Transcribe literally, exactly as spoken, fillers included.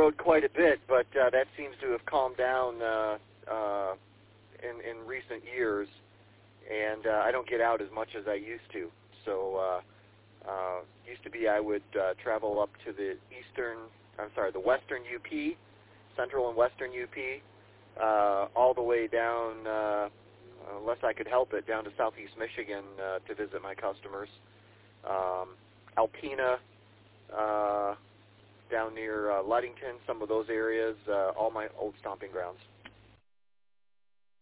road quite a bit, but uh, that seems to have calmed down uh, uh, in, in recent years, and uh, I don't get out as much as I used to. So uh, uh, used to be I would uh, travel up to the eastern, I'm sorry, the western U P, central and western U P, uh, all the way down, uh, unless I could help it, down to southeast Michigan uh, to visit my customers. Um, Alpena, uh, down near uh, Ludington, some of those areas, uh, all my old stomping grounds.